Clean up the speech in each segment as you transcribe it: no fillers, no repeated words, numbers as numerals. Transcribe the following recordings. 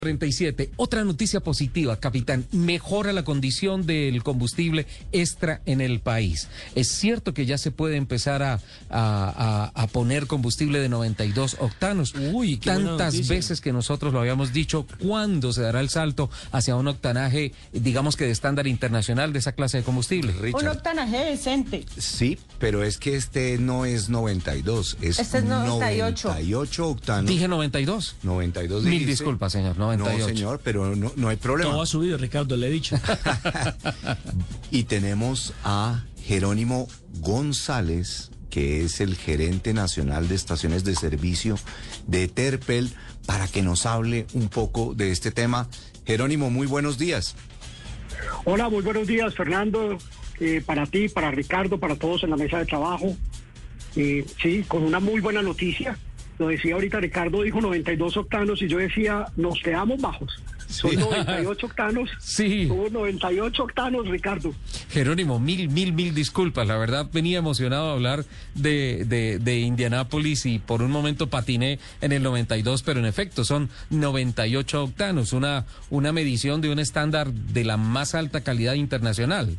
37. Otra noticia positiva, capitán. Mejora la condición del combustible extra en el país. Es cierto que ya se puede empezar a poner combustible de 92 octanos. Uy, qué buena tantas noticia. veces que nosotros lo habíamos dicho. ¿Cuándo se dará el salto hacia un octanaje, digamos que de estándar internacional de esa clase de combustible? Un octanaje decente. Sí, pero es que este no es 92, Este es 98. 98 octanos. Dije 92. 92 Mil dijiste. disculpas, señor. 98. No, señor, pero no hay problema. Todo ha subido, Ricardo, le he dicho. Y tenemos a Jerónimo González, que es el gerente nacional de estaciones de servicio de Terpel, para que nos hable un poco de este tema. Jerónimo, muy buenos días. Hola, muy buenos días, Fernando, para ti, para Ricardo, para todos en la mesa de trabajo. Sí, con una muy buena noticia. Lo decía ahorita Ricardo, dijo 92 octanos y yo decía, nos quedamos bajos. Son Sí. 98 octanos. Sí. Son 98 octanos, Ricardo. Jerónimo, mil disculpas. La verdad venía emocionado a hablar de Indianápolis y por un momento patiné en el 92, pero en efecto son 98 octanos, una medición de un estándar de la más alta calidad internacional.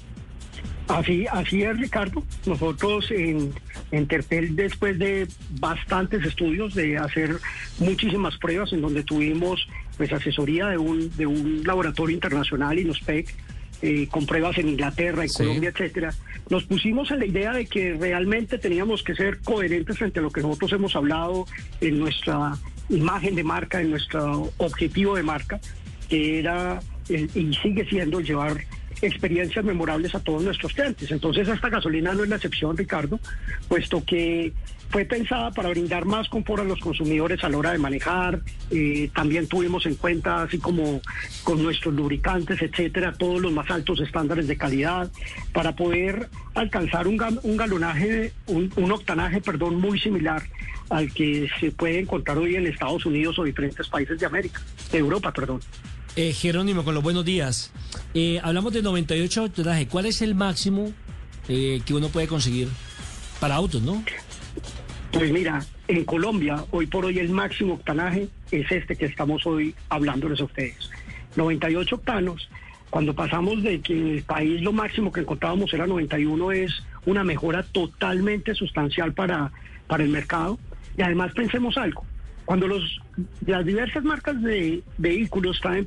Así es, Ricardo. Nosotros en Terpel, después de bastantes estudios, de hacer muchísimas pruebas en donde tuvimos pues asesoría de un laboratorio internacional, INOSPEC, con pruebas en Inglaterra, en Sí. Colombia, etcétera, nos pusimos en la idea de que realmente teníamos que ser coherentes frente a lo que nosotros hemos hablado en nuestra imagen de marca, en nuestro objetivo de marca, que era y sigue siendo el llevar experiencias memorables a todos nuestros clientes. Entonces esta gasolina no es la excepción, Ricardo, puesto que fue pensada para brindar más confort a los consumidores a la hora de manejar. También tuvimos en cuenta, así como con nuestros lubricantes, etcétera, todos los más altos estándares de calidad para poder alcanzar un galonaje, un octanaje, muy similar al que se puede encontrar hoy en Estados Unidos o diferentes países de América, de Europa, perdón. Jerónimo, con los buenos días. Hablamos de 98 octanaje. ¿Cuál es el máximo que uno puede conseguir para autos, no? Pues mira, en Colombia, hoy por hoy el máximo octanaje es este que estamos hoy hablándoles a ustedes. 98 octanos. Cuando pasamos de que en el país lo máximo que encontrábamos era 91, es una mejora totalmente sustancial para el mercado. Y además pensemos algo. Cuando las diversas marcas de vehículos traen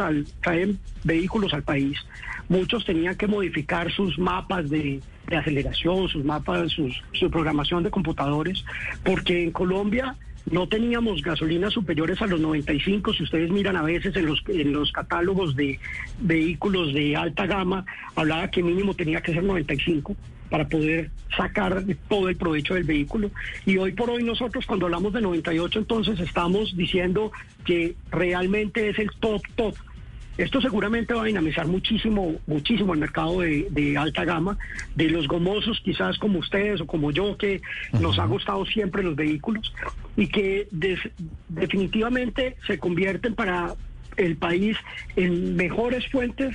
vehículos al país, muchos tenían que modificar sus mapas de aceleración, sus mapas, su programación de computadores, porque en Colombia no teníamos gasolinas superiores a los 95. Si ustedes miran a veces en los catálogos de vehículos de alta gama, hablaba que mínimo tenía que ser 95 para poder sacar todo el provecho del vehículo. Y hoy por hoy nosotros cuando hablamos de 98, entonces estamos diciendo que realmente es el top. Esto seguramente va a dinamizar muchísimo el mercado de alta gama, de los gomosos quizás como ustedes o como yo, que nos ha gustado siempre los vehículos y que definitivamente se convierten para el país en mejores fuentes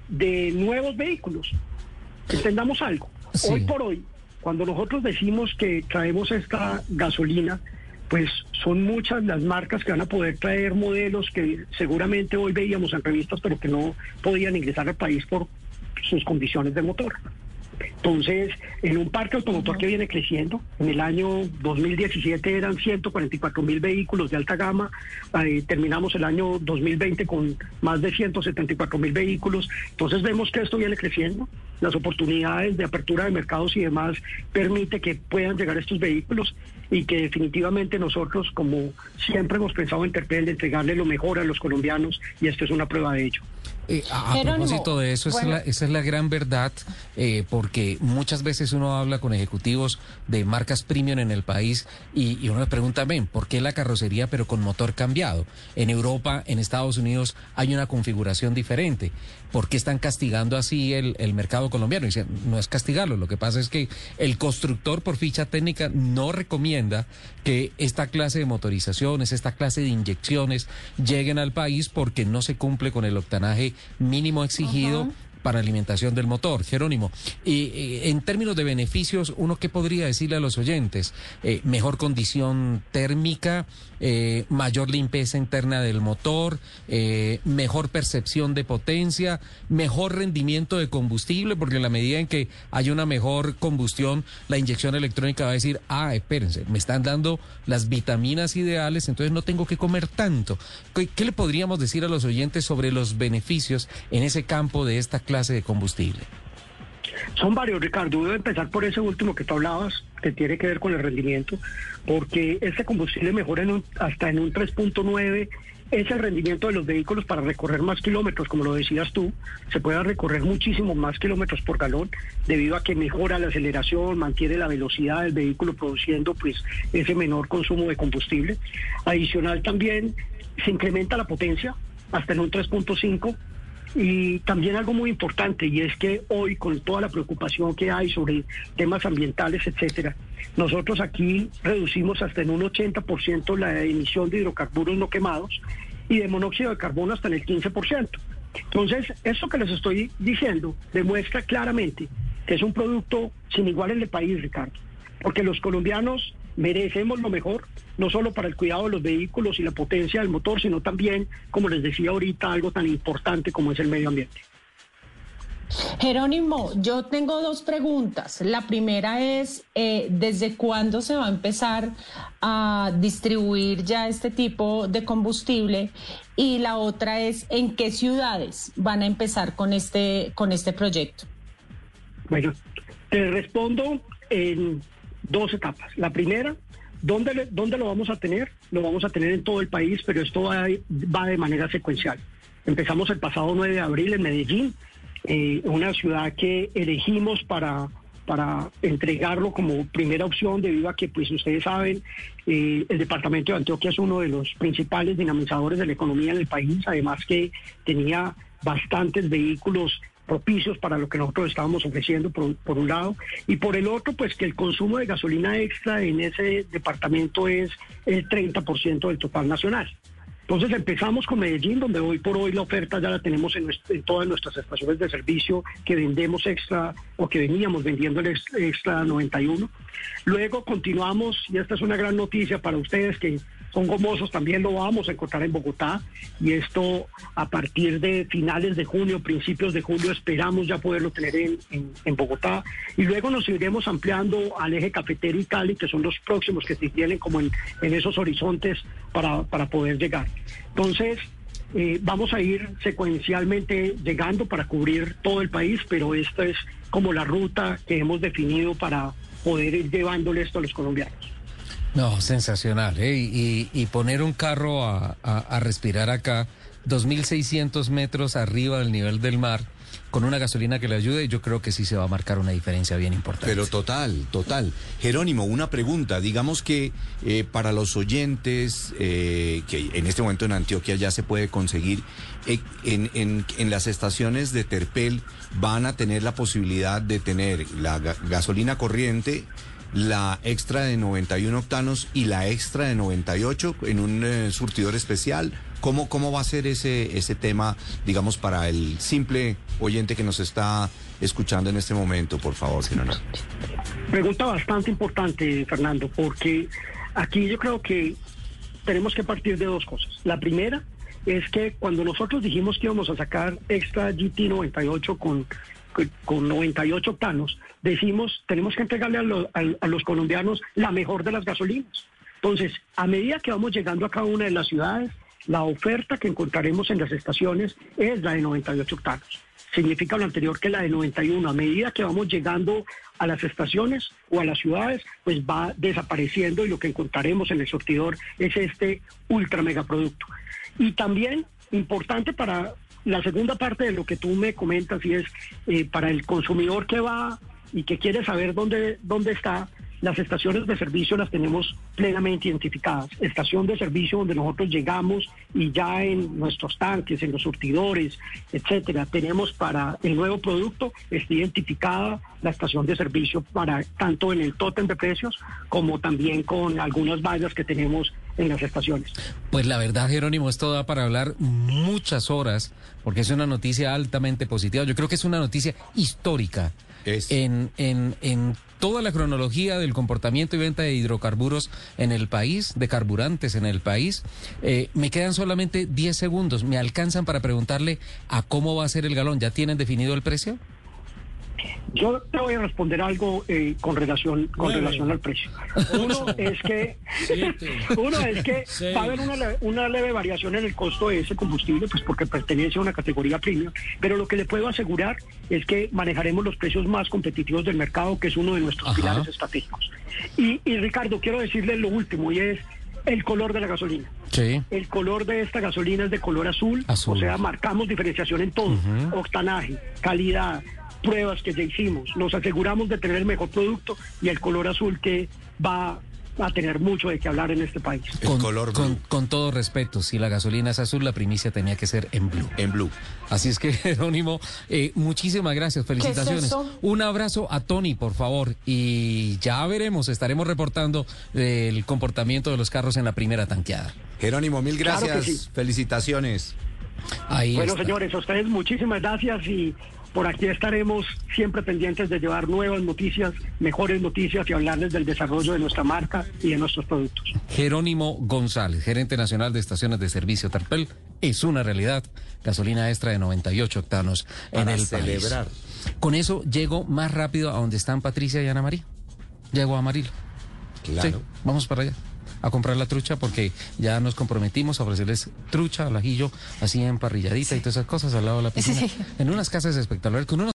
de nuevos vehículos. Entendamos algo. Sí. Hoy por hoy, cuando nosotros decimos que traemos esta gasolina, pues son muchas las marcas que van a poder traer modelos que seguramente hoy veíamos en revistas, pero que no podían ingresar al país por sus condiciones de motor. Entonces, en un parque automotor que viene creciendo, en el año 2017 eran 144.000 vehículos de alta gama, terminamos el año 2020 con más de 174.000 vehículos, entonces vemos que esto viene creciendo, las oportunidades de apertura de mercados y demás permite que puedan llegar estos vehículos y que definitivamente nosotros, como siempre hemos pensado en Terpel, de entregarle lo mejor a los colombianos, y esta es una prueba de ello. A Jerónimo, propósito de eso, bueno. esa es la gran verdad, porque muchas veces uno habla con ejecutivos de marcas premium en el país y uno le pregunta, ven, ¿por qué la carrocería pero con motor cambiado? En Europa, en Estados Unidos hay una configuración diferente. ¿Por qué están castigando así el mercado colombiano? Y dicen, no es castigarlo, lo que pasa es que el constructor por ficha técnica no recomienda que esta clase de motorizaciones, esta clase de inyecciones lleguen al país porque no se cumple con el octanaje mínimo exigido para alimentación del motor. Jerónimo, y en términos de beneficios, ¿uno qué podría decirle a los oyentes? Mejor condición térmica, mayor limpieza interna del motor, mejor percepción de potencia, mejor rendimiento de combustible, porque en la medida en que haya una mejor combustión, la inyección electrónica va a decir, espérense, me están dando las vitaminas ideales, entonces no tengo que comer tanto. ¿Qué le podríamos decir a los oyentes sobre los beneficios en ese campo de esta clase de combustible? Son varios, Ricardo. Voy a empezar por ese último que tú hablabas, que tiene que ver con el rendimiento, porque este combustible mejora hasta en un 3.9. Es el rendimiento de los vehículos para recorrer más kilómetros, como lo decías tú. Se puede recorrer muchísimo más kilómetros por galón, debido a que mejora la aceleración, mantiene la velocidad del vehículo, produciendo pues ese menor consumo de combustible. Adicional también se incrementa la potencia hasta en un 3.5. Y también algo muy importante, y es que hoy, con toda la preocupación que hay sobre temas ambientales, etcétera, nosotros aquí reducimos hasta en un 80% la emisión de hidrocarburos no quemados y de monóxido de carbono hasta en el 15%. Entonces, esto que les estoy diciendo demuestra claramente que es un producto sin igual en el país, Ricardo, porque los colombianos merecemos lo mejor, no solo para el cuidado de los vehículos y la potencia del motor, sino también, como les decía ahorita, algo tan importante como es el medio ambiente. Jerónimo, yo tengo dos preguntas. La primera es, ¿desde cuándo se va a empezar a distribuir ya este tipo de combustible? Y la otra es, ¿en qué ciudades van a empezar con este proyecto? Bueno, te respondo en dos etapas. La primera, ¿dónde lo vamos a tener? Lo vamos a tener en todo el país, pero esto va de manera secuencial. Empezamos el pasado 9 de abril en Medellín, una ciudad que elegimos para entregarlo como primera opción, debido a que, pues ustedes saben, el departamento de Antioquia es uno de los principales dinamizadores de la economía en el país, además que tenía bastantes vehículos propicios para lo que nosotros estábamos ofreciendo por un lado, y por el otro, pues que el consumo de gasolina extra en ese departamento es el 30% del total nacional. Entonces empezamos con Medellín, donde hoy por hoy la oferta ya la tenemos en todas nuestras estaciones de servicio que vendemos extra, o que veníamos vendiendo el extra 91. Luego continuamos, y esta es una gran noticia para ustedes que son gomosos, también lo vamos a encontrar en Bogotá, y esto a partir de finales de junio, principios de julio, esperamos ya poderlo tener en Bogotá, y luego nos iremos ampliando al eje cafetero y Cali, que son los próximos que se tienen como en esos horizontes para poder llegar. Entonces, vamos a ir secuencialmente llegando para cubrir todo el país, pero esta es como la ruta que hemos definido para poder ir llevándole esto a los colombianos. No, sensacional, y poner un carro a respirar acá, 2.600 metros arriba del nivel del mar, con una gasolina que le ayude, yo creo que sí se va a marcar una diferencia bien importante. Pero total. Jerónimo, una pregunta. Digamos que para los oyentes, que en este momento en Antioquia ya se puede conseguir, en las estaciones de Terpel van a tener la posibilidad de tener la gasolina corriente, la extra de 91 octanos y la extra de 98 en un surtidor especial. ¿Cómo va a ser ese tema, digamos, para el simple oyente que nos está escuchando en este momento, por favor, si no? Pregunta bastante importante, Fernando, porque aquí yo creo que tenemos que partir de dos cosas. La primera es que cuando nosotros dijimos que íbamos a sacar extra GT 98 con 98 octanos, decimos, tenemos que entregarle a los colombianos la mejor de las gasolinas. Entonces, a medida que vamos llegando a cada una de las ciudades, la oferta que encontraremos en las estaciones es la de 98 octanos. Significa lo anterior que la de 91. A medida que vamos llegando a las estaciones o a las ciudades, pues va desapareciendo, y lo que encontraremos en el surtidor es este ultra megaproducto. Y también importante para la segunda parte de lo que tú me comentas, y es para el consumidor que va y que quiere saber dónde está, las estaciones de servicio las tenemos plenamente identificadas. Estación de servicio donde nosotros llegamos y ya en nuestros tanques, en los surtidores, etcétera, tenemos para el nuevo producto, está identificada la estación de servicio para tanto en el tótem de precios como también con algunas vallas que tenemos en las estaciones. Pues la verdad, Jerónimo, esto da para hablar muchas horas, porque es una noticia altamente positiva. Yo creo que es una noticia histórica en toda la cronología del comportamiento y venta de hidrocarburos en el país, de carburantes en el país. Me quedan solamente 10 segundos. ¿Me alcanzan para preguntarle a cómo va a ser el galón? ¿Ya tienen definido el precio? Yo te voy a responder algo con relación al precio. Uno es que va a haber una leve variación en el costo de ese combustible, pues porque pertenece a una categoría premium, pero lo que le puedo asegurar es que manejaremos los precios más competitivos del mercado, que es uno de nuestros pilares estratégicos. Y Ricardo, quiero decirle lo último, y es el color de la gasolina. Sí. El color de esta gasolina es de color azul. O sea, marcamos diferenciación en todo, octanaje, calidad, pruebas que ya hicimos, nos aseguramos de tener el mejor producto y el color azul que va a tener mucho de qué hablar en este país. Con todo respeto, si la gasolina es azul, la primicia tenía que ser en blue. En blue. Así es que, Jerónimo, muchísimas gracias, felicitaciones. ¿Qué es eso? Un abrazo a Tony, por favor, y ya veremos, estaremos reportando el comportamiento de los carros en la primera tanqueada. Jerónimo, mil gracias, Claro que sí. Felicitaciones. Ahí Bueno, está. señores, a ustedes muchísimas gracias y por aquí estaremos siempre pendientes de llevar nuevas noticias, mejores noticias y hablarles del desarrollo de nuestra marca y de nuestros productos. Jerónimo González, gerente nacional de estaciones de servicio Terpel, es una realidad. Gasolina extra de 98 octanos en el celebrar. país. Con eso llego más rápido a donde están Patricia y Ana María. Llego a Amarillo. Claro. Sí, vamos para allá a comprar la trucha porque ya nos comprometimos a ofrecerles trucha al ajillo así emparrilladita y todas esas cosas al lado de la piscina, en unas casas espectaculares con unos